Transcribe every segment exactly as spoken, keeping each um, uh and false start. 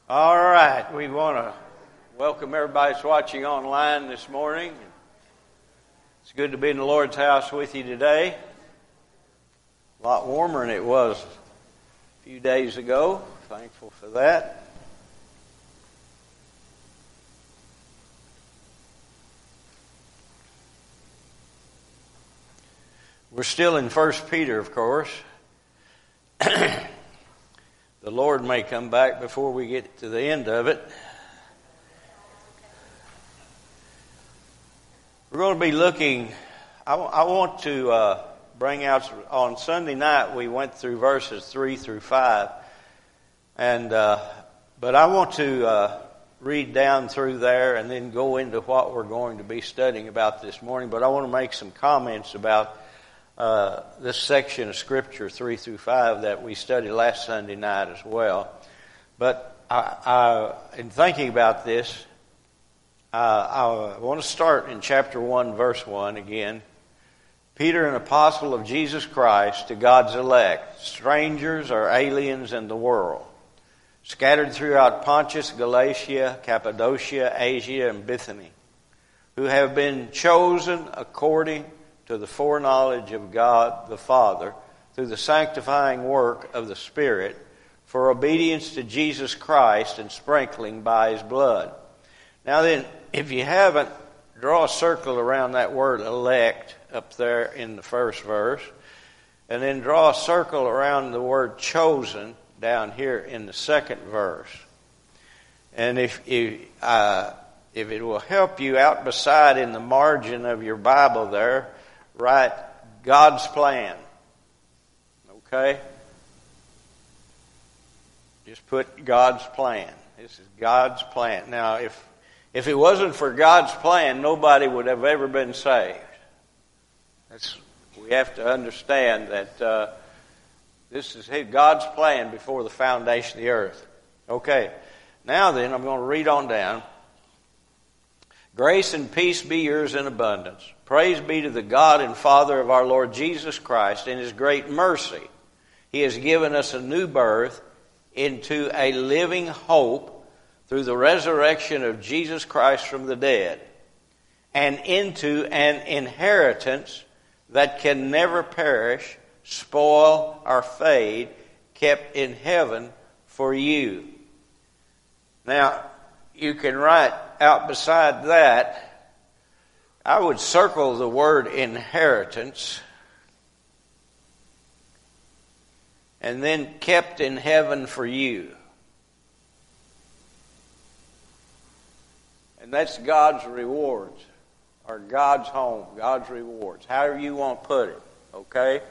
All right, we want to welcome everybody that's watching online this morning. It's good to be in the Lord's house with you today. A lot warmer than it was a few days ago. Thankful for that. We're still in First Peter, of course. The Lord may come back before we get to the end of it. We're going to be looking, I, w- I want to uh, bring out, on Sunday night we went through verses three through five. And, uh, but I want to uh, read down through there and then go into what we're going to be studying about this morning. But I want to make some comments about Uh, this section of Scripture, three through five, that we studied last Sunday night as well. But I, I, in thinking about this, uh, I want to start in chapter one, verse one again. Peter, an apostle of Jesus Christ, to God's elect, strangers or aliens in the world, scattered throughout Pontus, Galatia, Cappadocia, Asia, and Bithynia, who have been chosen according to the foreknowledge of God the Father, through the sanctifying work of the Spirit, for obedience to Jesus Christ and sprinkling by His blood. Now then, if you haven't, draw a circle around that word elect up there in the first verse, and then draw a circle around the word chosen down here in the second verse. And if, if, uh, if it will help you, out beside in the margin of your Bible there, write God's plan. Okay? Just put God's plan. This is God's plan. Now, if if it wasn't for God's plan, nobody would have ever been saved. That's, we have to understand that uh, this is God's plan before the foundation of the earth. Okay. Now then, I'm going to read on down. Grace and peace be yours in abundance. Praise be to the God and Father of our Lord Jesus Christ. In His great mercy, He has given us a new birth into a living hope through the resurrection of Jesus Christ from the dead, and into an inheritance that can never perish, spoil, or fade, kept in heaven for you. Now, you can write out beside that, I would circle the word inheritance, and then kept in heaven for you. And that's God's rewards, or God's home, God's rewards, however you want to put it, okay?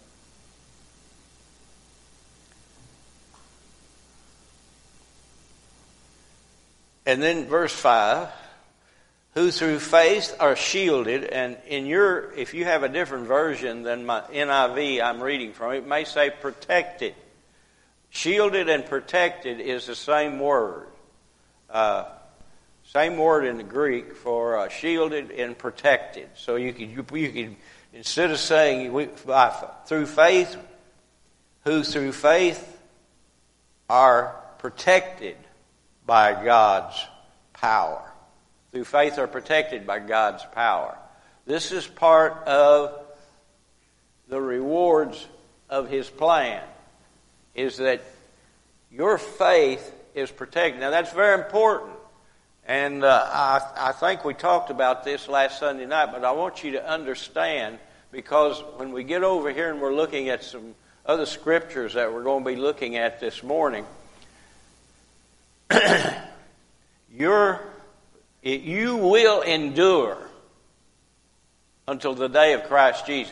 And then verse five, who through faith are shielded, and in your, if you have a different version than my N I V I'm reading from, it may say protected. Shielded and protected is the same word. Uh, same word in the Greek for uh, shielded and protected. So you could, you, you could, instead of saying we, by, through faith, who through faith are protected by God's power. Through faith are protected by God's power. This is part of the rewards of His plan, is that your faith is protected. Now that's very important. And uh, I, I think we talked about this last Sunday night, but I want you to understand, because when we get over here and we're looking at some other scriptures that we're going to be looking at this morning, your It, you will endure until the day of Christ Jesus.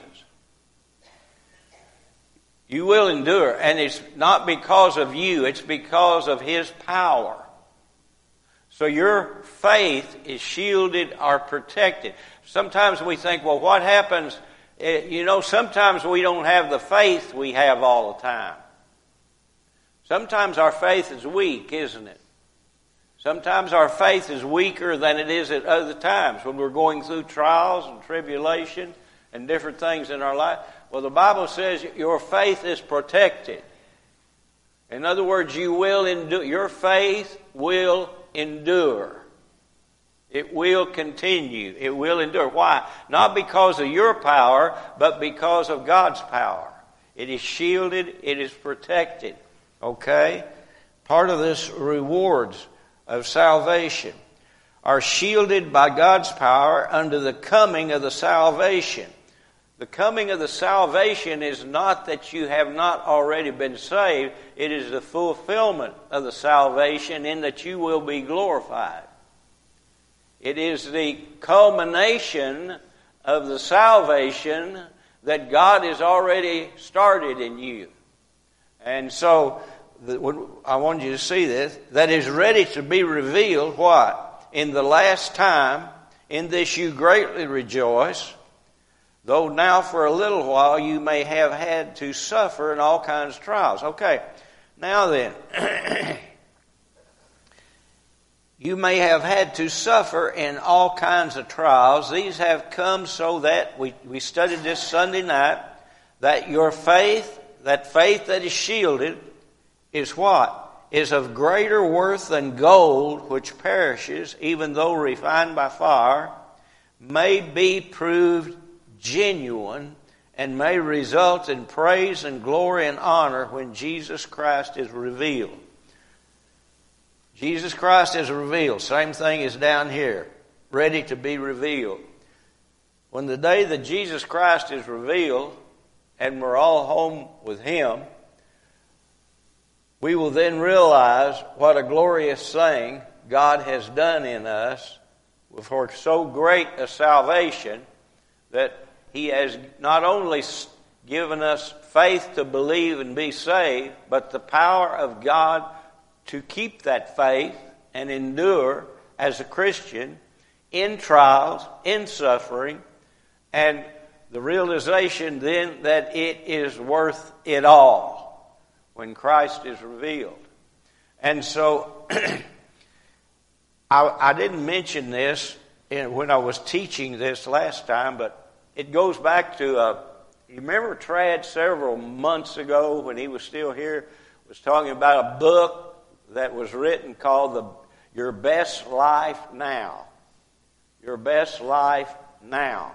You will endure, and it's not because of you, it's because of His power. So your faith is shielded or protected. Sometimes we think, well, what happens? You know, sometimes we don't have the faith we have all the time. Sometimes our faith is weak, isn't it? Sometimes our faith is weaker than it is at other times when we're going through trials and tribulation and different things in our life. Well, the Bible says your faith is protected. In other words, you will endure. Your faith will endure. It will continue. It will endure. Why? Not because of your power, but because of God's power. It is shielded. It is protected. Okay? Part of this rewards of salvation are shielded by God's power under the coming of the salvation. The coming of the salvation is not that you have not already been saved. It is the fulfillment of the salvation in that you will be glorified. It is the culmination of the salvation that God has already started in you. And so, I want you to see this, that is ready to be revealed, what? In the last time, in this you greatly rejoice, though now for a little while you may have had to suffer in all kinds of trials. Okay, now then, you may have had to suffer in all kinds of trials. These have come so that, we, we studied this Sunday night, that your faith, that faith that is shielded, is what? Is of greater worth than gold, which perishes, even though refined by fire, may be proved genuine, and may result in praise and glory and honor when Jesus Christ is revealed. Jesus Christ is revealed. Same thing is down here, ready to be revealed. When the day that Jesus Christ is revealed, and we're all home with Him, we will then realize what a glorious thing God has done in us for so great a salvation that He has not only given us faith to believe and be saved, but the power of God to keep that faith and endure as a Christian in trials, in suffering, and the realization then that it is worth it all when Christ is revealed. And so, I, I didn't mention this in, when I was teaching this last time, but it goes back to, uh, you remember Trad several months ago when he was still here, was talking about a book that was written called the Your Best Life Now. Your Best Life Now.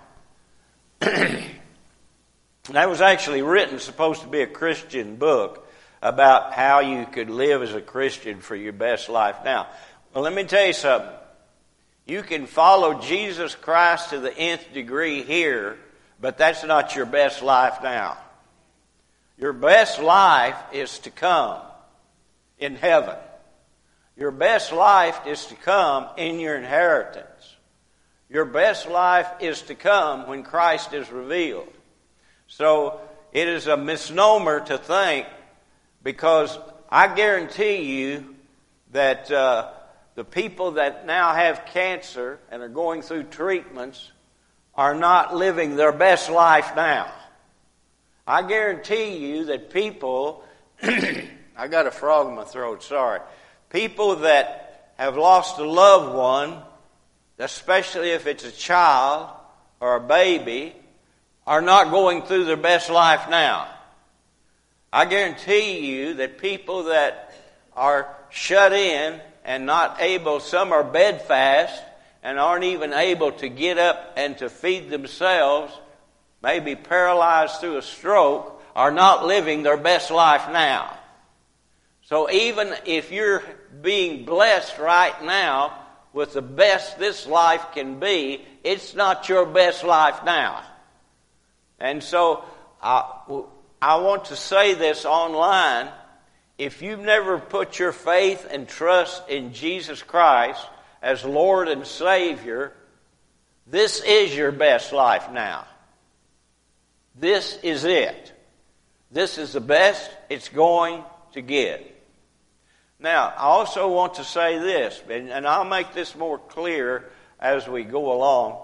That was actually written, supposed to be a Christian book, about how you could live as a Christian for your best life now. Well, let me tell you something. You can follow Jesus Christ to the nth degree here, but that's not your best life now. Your best life is to come in heaven. Your best life is to come in your inheritance. Your best life is to come when Christ is revealed. So it is a misnomer to think, because I guarantee you that uh, the people that now have cancer and are going through treatments are not living their best life now. I guarantee you that people, I got a frog in my throat, sorry. People that have lost a loved one, especially if it's a child or a baby, are not going through their best life now. I guarantee you that people that are shut in and not able, some are bedfast and aren't even able to get up and to feed themselves, maybe paralyzed through a stroke, are not living their best life now. So even if you're being blessed right now with the best this life can be, it's not your best life now. And so I, I want to say this online. If you've never put your faith and trust in Jesus Christ as Lord and Savior, this is your best life now. This is it. This is the best it's going to get. Now, I also want to say this, and, and I'll make this more clear as we go along.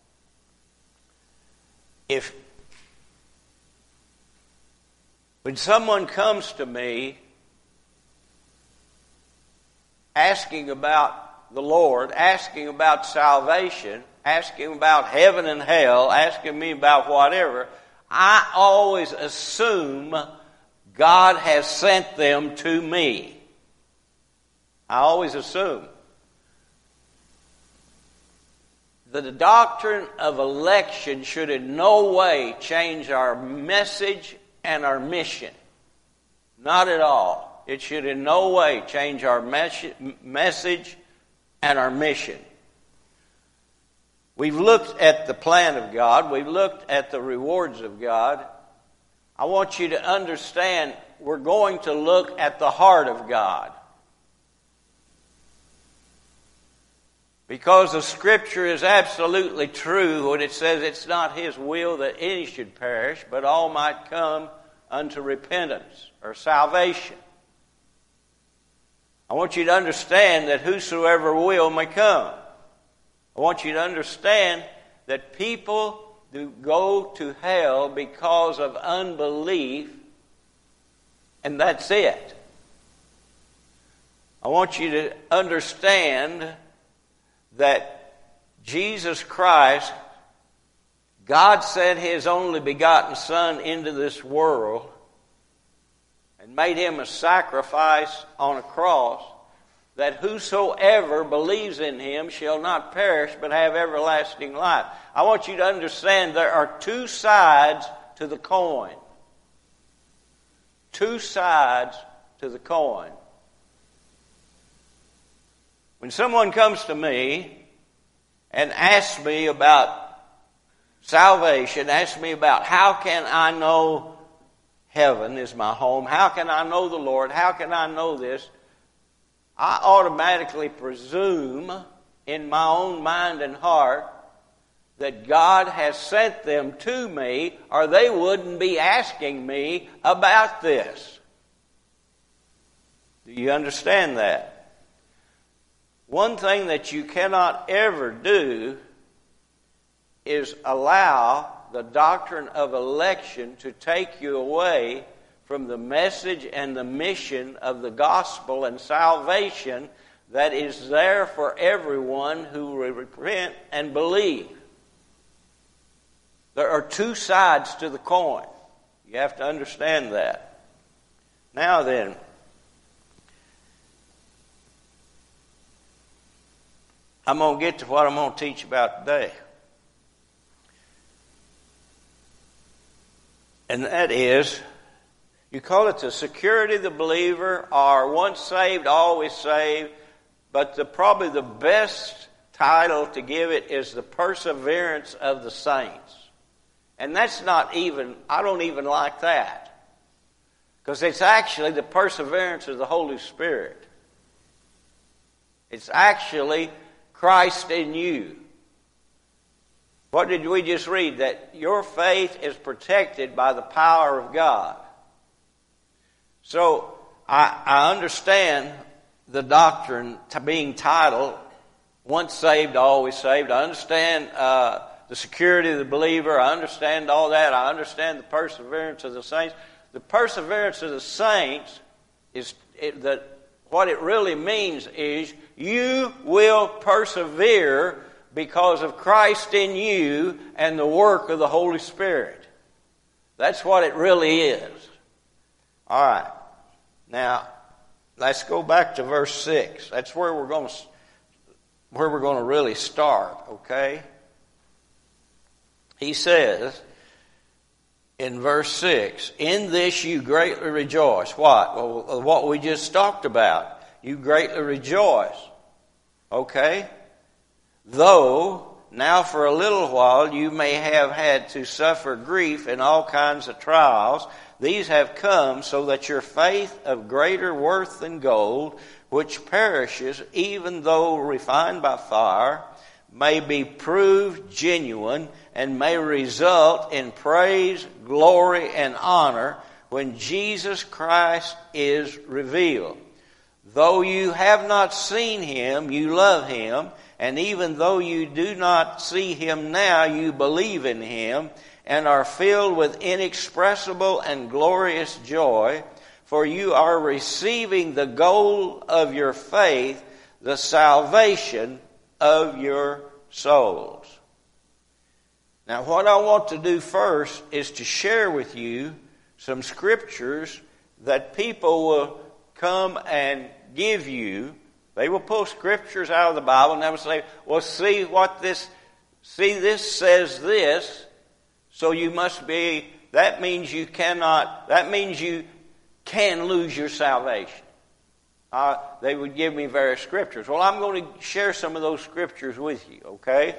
If when someone comes to me asking about the Lord, asking about salvation, asking about heaven and hell, asking me about whatever, I always assume God has sent them to me. I always assume that the doctrine of election should in no way change our message and our mission. Not at all. It should in no way change our mes- message and our mission. We've looked at the plan of God. We've looked at the rewards of God. I want you to understand we're going to look at the heart of God. Because the Scripture is absolutely true when it says it's not His will that any should perish, but all might come unto repentance or salvation. I want you to understand that whosoever will may come. I want you to understand that people do go to hell because of unbelief, and that's it. I want you to understand that Jesus Christ, God sent His only begotten Son into this world and made Him a sacrifice on a cross, that whosoever believes in Him shall not perish but have everlasting life. I want you to understand there are two sides to the coin. Two sides to the coin. When someone comes to me and asks me about salvation, asks me about how can I know heaven is my home, how can I know the Lord, how can I know this, I automatically presume in my own mind and heart that God has sent them to me, or they wouldn't be asking me about this. Do you understand that? One thing that you cannot ever do is allow the doctrine of election to take you away from the message and the mission of the gospel and salvation that is there for everyone who will repent and believe. There are two sides to the coin. You have to understand that. Now then, I'm going to get to what I'm going to teach about today. And that is, you call it the security of the believer, or once saved, always saved. But the, probably the best title to give it is the perseverance of the saints. And that's not even, I don't even like that. Because it's actually the perseverance of the Holy Spirit. It's actually Christ in you. What did we just read? That your faith is protected by the power of God. So, I, I understand the doctrine to being titled, once saved, always saved. I understand uh, the security of the believer. I understand all that. I understand the perseverance of the saints. The perseverance of the saints is it, that what it really means is you will persevere because of Christ in you and the work of the Holy Spirit. That's what it really is. All right. Now, let's go back to verse six. That's where we're going to where we're going to really start, okay? He says in verse six, "In this you greatly rejoice." What? Well, what we just talked about. You greatly rejoice. Okay? "Though now for a little while you may have had to suffer grief in all kinds of trials, these have come so that your faith of greater worth than gold, which perishes even though refined by fire, may be proved genuine and may result in praise, glory, and honor when Jesus Christ is revealed. Though you have not seen Him, you love Him, and even though you do not see Him now, you believe in Him, and are filled with inexpressible and glorious joy, for you are receiving the goal of your faith, the salvation of your souls." Now, what I want to do first is to share with you some scriptures that people will come and give you. They will pull scriptures out of the Bible and they will say, well, see what this, see this says this, so you must be, that means you cannot, that means you can lose your salvation. Uh, they would give me various scriptures. Well, I'm going to share some of those scriptures with you, okay?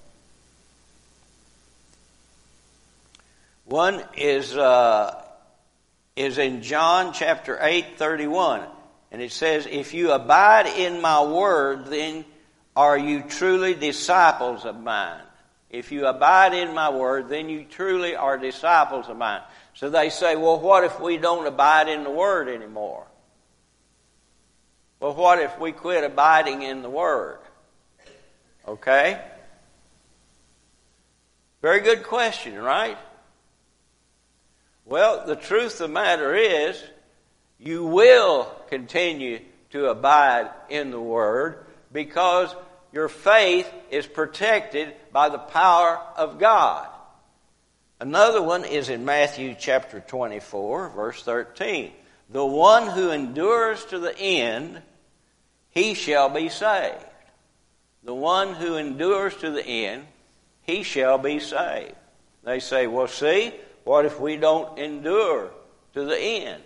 One is uh, is in John chapter eight, thirty-one. And it says, if you abide in my word, then are you truly disciples of mine. If you abide in my word, then you truly are disciples of mine. So they say, well, what if we don't abide in the word anymore? Well, what if we quit abiding in the word? Okay? Very good question, right? Well, the truth of the matter is, you will continue to abide in the Word because your faith is protected by the power of God. Another one is in Matthew chapter twenty-four, verse thirteen. The one who endures to the end, he shall be saved. The one who endures to the end, he shall be saved. They say, well, see, what if we don't endure to the end?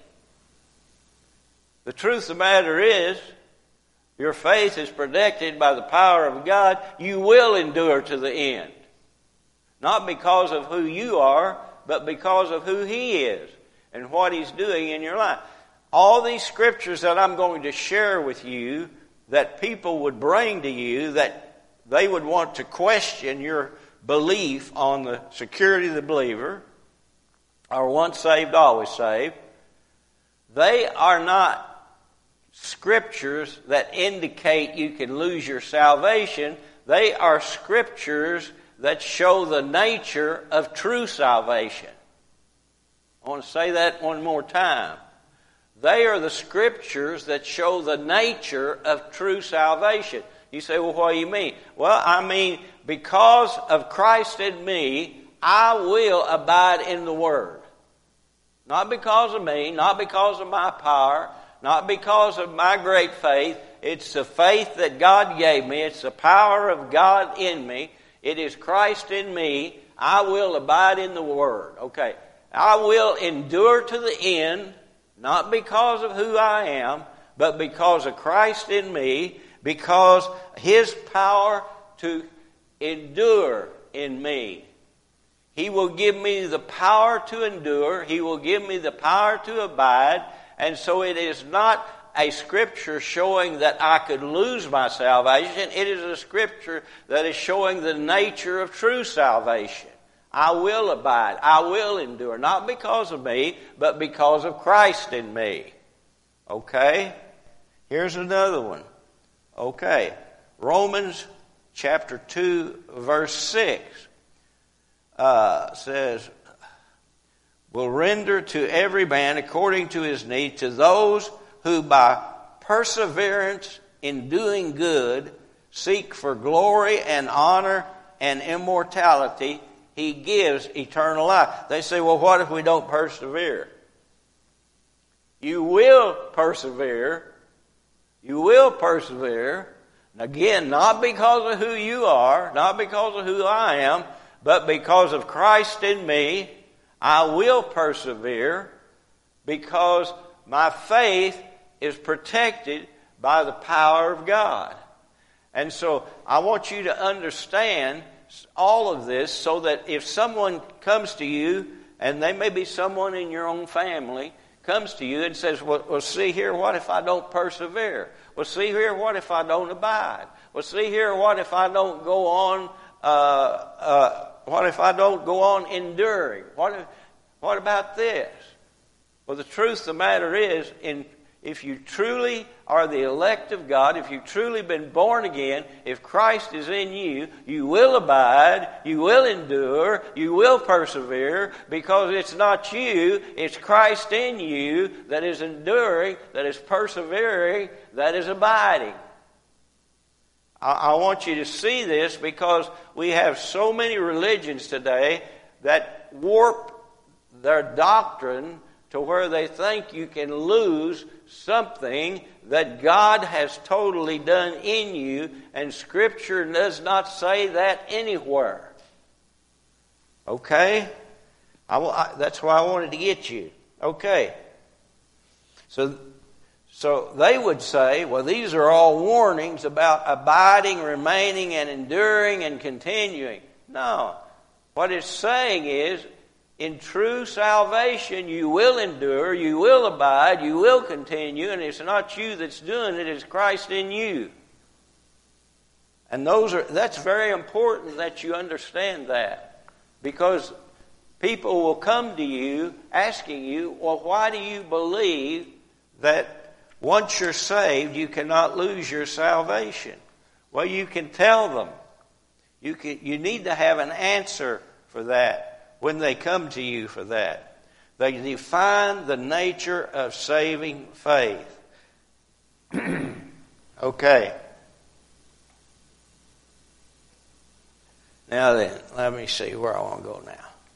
The truth of the matter is, your faith is protected by the power of God. You will endure to the end. Not because of who you are, but because of who He is and what He's doing in your life. All these scriptures that I'm going to share with you, that people would bring to you, that they would want to question your belief on the security of the believer, or once saved, always saved, they are not scriptures that indicate you can lose your salvation. They are scriptures that show the nature of true salvation. I want to say that one more time. They are the scriptures that show the nature of true salvation. You say, well, what do you mean? Well, I mean, because of Christ in me, I will abide in the Word. Not because of me, not because of my power, not because of my great faith. It's the faith that God gave me. It's the power of God in me. It is Christ in me. I will abide in the Word. Okay. I will endure to the end, not because of who I am, but because of Christ in me, because His power to endure in me. He will give me the power to endure. He will give me the power to abide. And so it is not a scripture showing that I could lose my salvation. It is a scripture that is showing the nature of true salvation. I will abide. I will endure. Not because of me, but because of Christ in me. Okay? Here's another one. Okay. Romans chapter two, verse six uh, says, will render to every man according to his need, to those who by perseverance in doing good seek for glory and honor and immortality, He gives eternal life. They say, well, what if we don't persevere? You will persevere. You will persevere. And again, not because of who you are, not because of who I am, but because of Christ in me. I will persevere because my faith is protected by the power of God. And so I want you to understand all of this so that if someone comes to you, and they may be someone in your own family, comes to you and says, well, well, see here, what if I don't persevere? Well, see here, what if I don't abide? Well, see here, what if I don't go on uh, uh, What if I don't go on enduring? What if, what about this? Well, the truth of the matter is, in, if you truly are the elect of God, if you've truly been born again, if Christ is in you, you will abide, you will endure, you will persevere, because it's not you, it's Christ in you that is enduring, that is persevering, that is abiding. I want you to see this because we have so many religions today that warp their doctrine to where they think you can lose something that God has totally done in you, and Scripture does not say that anywhere. Okay? I, I, that's why I wanted to get you. Okay. So, so they would say, well, these are all warnings about abiding, remaining, and enduring and continuing. No. What it's saying is, in true salvation, you will endure, you will abide, you will continue, and it's not you that's doing it, it's Christ in you. And those are that's very important that you understand that. Because people will come to you asking you, well, why do you believe that once you're saved, you cannot lose your salvation? Well, you can tell them. You can, you need to have an answer for that when they come to you for that. They define the nature of saving faith. Okay. Now then, let me see where I want to go now.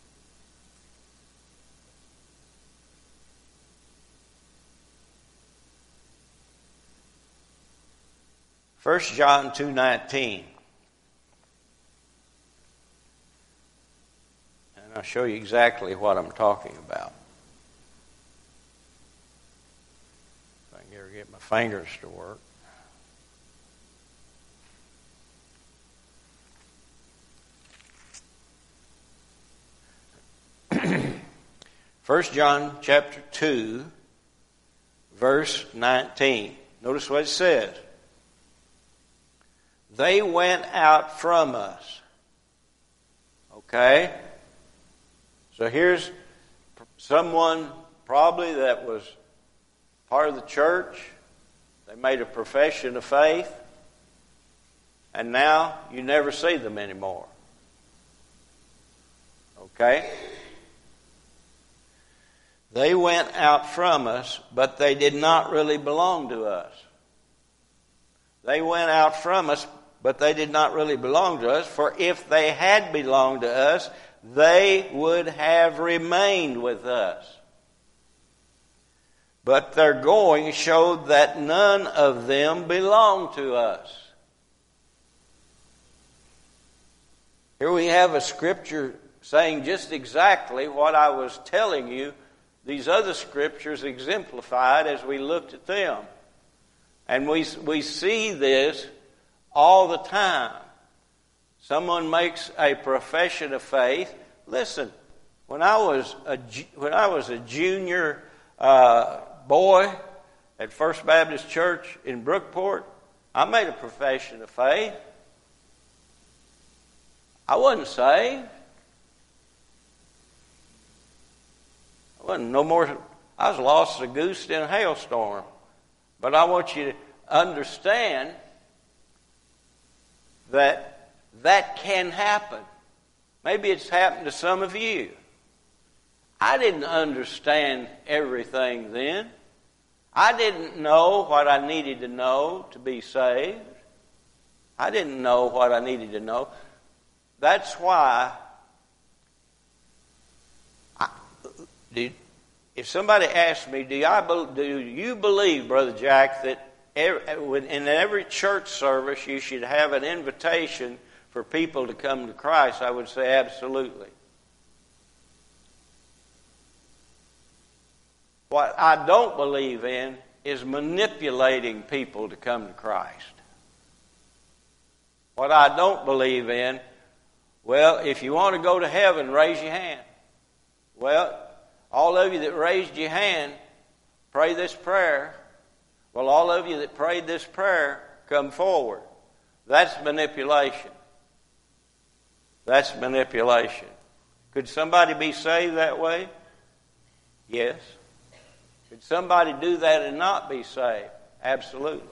First John two nineteen. And I'll show you exactly what I'm talking about. If I can ever get my fingers to work. First John chapter two, verse nineteen. Notice what it says. They went out from us. Okay? So here's someone probably that was part of the church. They made a profession of faith. And now you never see them anymore. Okay? They went out from us, but they did not really belong to us. They went out from us, but they did not really belong to us. For if they had belonged to us, they would have remained with us. But their going showed that none of them belonged to us. Here we have a scripture saying just exactly what I was telling you these other scriptures exemplified as we looked at them. And we we see this all the time. Someone makes a profession of faith. Listen, when I was a, when I was a junior uh, boy at First Baptist Church in Brookport, I made a profession of faith. I wasn't saved. I wasn't no more. I was lost as a goose in a hailstorm. But I want you to understand that that can happen. Maybe it's happened to some of you. I didn't understand everything then. I didn't know what I needed to know to be saved. I didn't know what I needed to know. That's why I, do, if somebody asks me, do, I, do you believe, Brother Jack, that every, in every church service you should have an invitation for people to come to Christ? I would say absolutely. What I don't believe in is manipulating people to come to Christ. What I don't believe in, well, if you want to go to heaven, raise your hand. Well, all of you that raised your hand, pray this prayer. Well, all of you that prayed this prayer, come forward. That's manipulation. That's manipulation. Could somebody be saved that way? Yes. Could somebody do that and not be saved? Absolutely.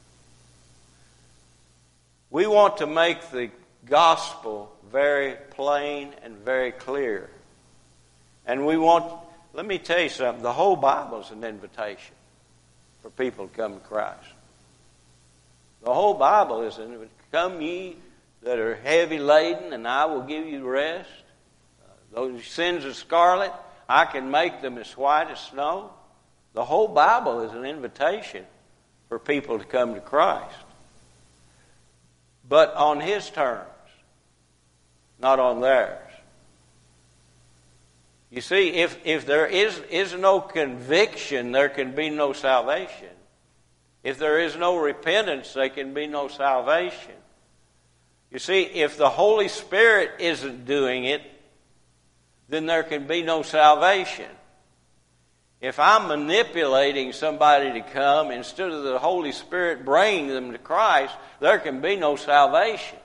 We want to make the gospel very plain and very clear. And we want, let me tell you something, the whole Bible is an invitation for people to come to Christ. The whole Bible is an invitation. Come ye that are heavy laden, and I will give you rest. Uh, those sins of scarlet, I can make them as white as snow. The whole Bible is an invitation for people to come to Christ. But on His terms, not on theirs. You see, if, if there is, is no conviction, there can be no salvation. If there is no repentance, there can be no salvation. You see, if the Holy Spirit isn't doing it, then there can be no salvation. If I'm manipulating somebody to come instead of the Holy Spirit bringing them to Christ, there can be no salvation.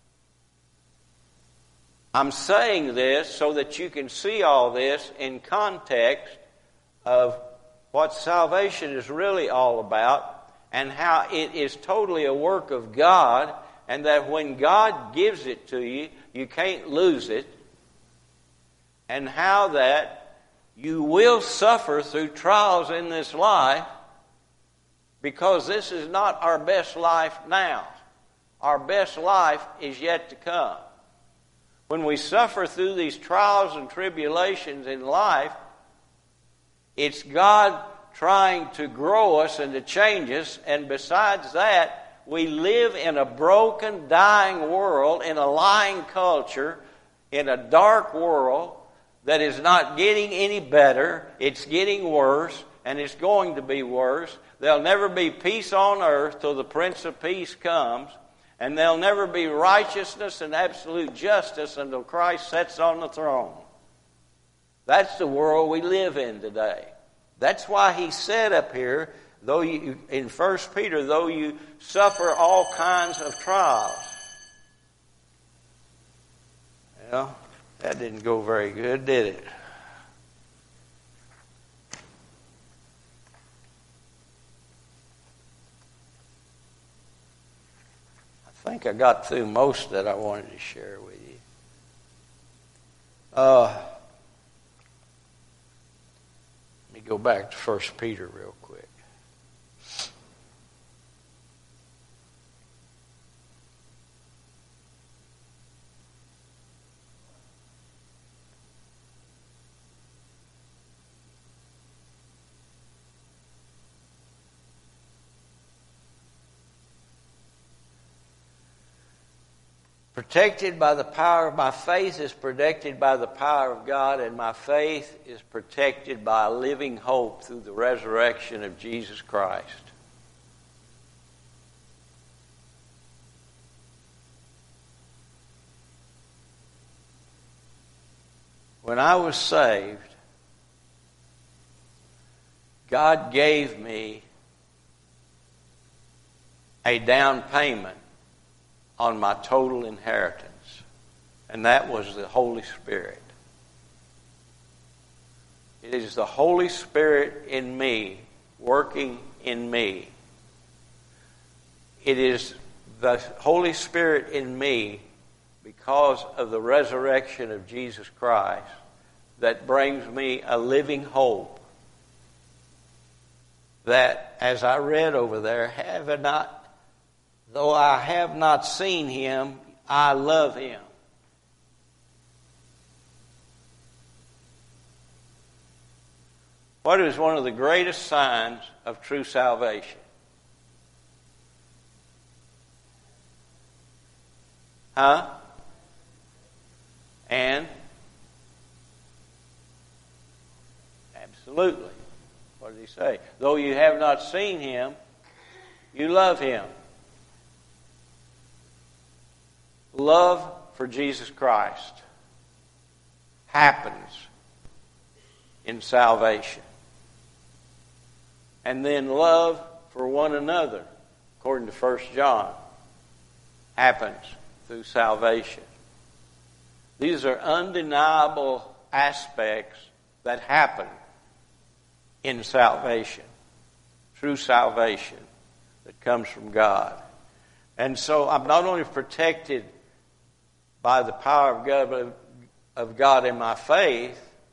I'm saying this so that you can see all this in context of what salvation is really all about and how it is totally a work of God, and that when God gives it to you, you can't lose it, and how that you will suffer through trials in this life, because this is not our best life now. Our best life is yet to come. When we suffer through these trials and tribulations in life, it's God trying to grow us and to change us, and besides that, we live in a broken, dying world, in a lying culture, in a dark world that is not getting any better. It's getting worse, and it's going to be worse. There'll never be peace on earth till the Prince of Peace comes, and there'll never be righteousness and absolute justice until Christ sits on the throne. That's the world we live in today. That's why he said up here, though you, in First Peter, though you suffer all kinds of trials. Well, that didn't go very good, did it? I think I got through most that I wanted to share with you. Uh, let me go back to First Peter real quick. Protected by the power of my faith is protected by the power of God, and my faith is protected by a living hope through the resurrection of Jesus Christ. When I was saved, God gave me a down payment on my total inheritance, and that was the Holy Spirit. It is the Holy Spirit in me, working in me. It is the Holy Spirit in me, because of the resurrection of Jesus Christ, that brings me a living hope that, as I read over there, have I not Though I have not seen him, I love him. What is one of the greatest signs of true salvation? Huh? And? Absolutely. What did he say? Though you have not seen him, you love him. Love for Jesus Christ happens in salvation. And then love for one another, according to First John, happens through salvation. These are undeniable aspects that happen in salvation, true salvation that comes from God. And so I'm not only protected by the power of God, of God in my faith,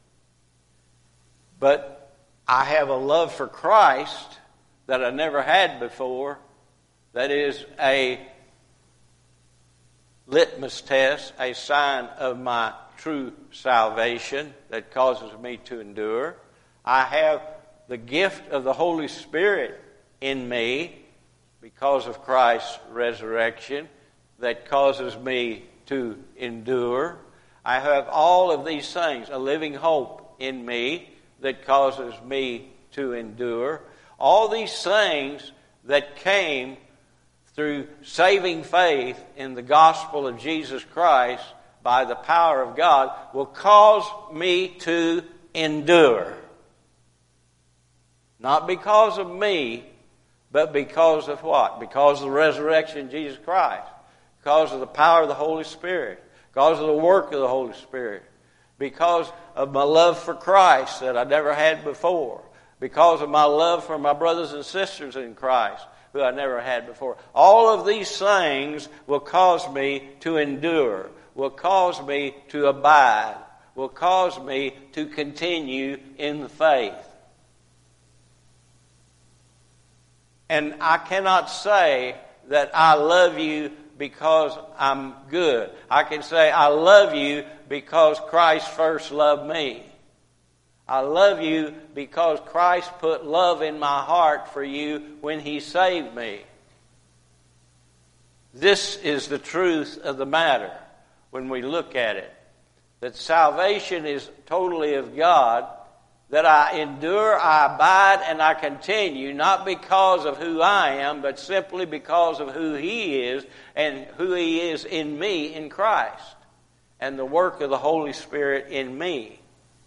but I have a love for Christ that I never had before, that is a litmus test, a sign of my true salvation that causes me to endure. I have the gift of the Holy Spirit in me because of Christ's resurrection that causes me to endure. I have all of these things, a living hope in me that causes me to endure. All these things that came through saving faith in the gospel of Jesus Christ by the power of God will cause me to endure. Not because of me, but because of what? Because of the resurrection of Jesus Christ. Because of the power of the Holy Spirit. Because of the work of the Holy Spirit. Because of my love for Christ that I never had before. Because of my love for my brothers and sisters in Christ who I never had before. All of these things will cause me to endure. Will cause me to abide. Will cause me to continue in the faith. And I cannot say that I love you because I'm good. I can say I love you because Christ first loved me. I love you because Christ put love in my heart for you when He saved me. This is the truth of the matter when we look at it. That salvation is totally of God. That I endure, I abide, and I continue, not because of who I am, but simply because of who He is and who He is in me in Christ and the work of the Holy Spirit in me.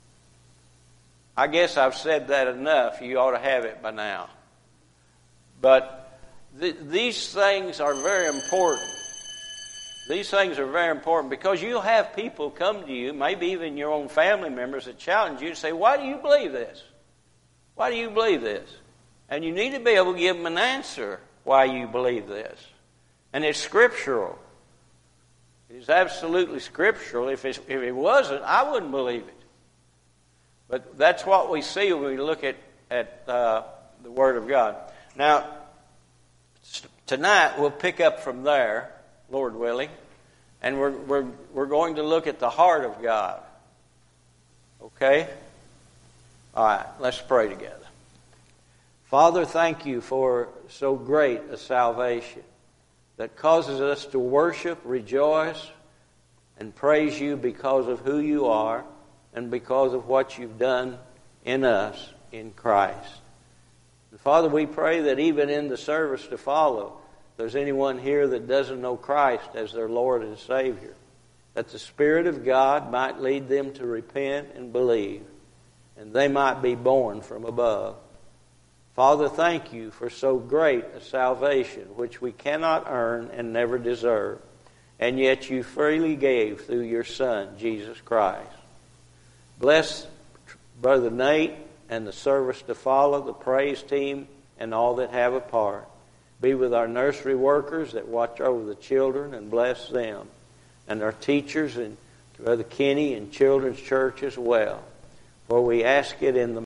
I guess I've said that enough. You ought to have it by now. But th- these things are very important. These things are very important because you'll have people come to you, maybe even your own family members, that challenge you to say, why do you believe this? Why do you believe this? And you need to be able to give them an answer why you believe this. And it's scriptural. It's absolutely scriptural. If, it's, if it wasn't, I wouldn't believe it. But that's what we see when we look at, at uh, the Word of God. Now, tonight we'll pick up from there, Lord willing, and we're we're we're going to look at the heart of God. Okay? All right, let's pray together. Father, thank you for so great a salvation that causes us to worship, rejoice, and praise you because of who you are and because of what you've done in us in Christ. And Father, we pray that even in the service to follow, if there's anyone here that doesn't know Christ as their Lord and Savior, that the Spirit of God might lead them to repent and believe, and they might be born from above. Father, thank you for so great a salvation, which we cannot earn and never deserve, and yet you freely gave through your Son, Jesus Christ. Bless Brother Nate and the service to follow, the praise team, and all that have a part. Be with our nursery workers that watch over the children and bless them. And our teachers and Brother Kenny and Children's Church as well. For we ask it in the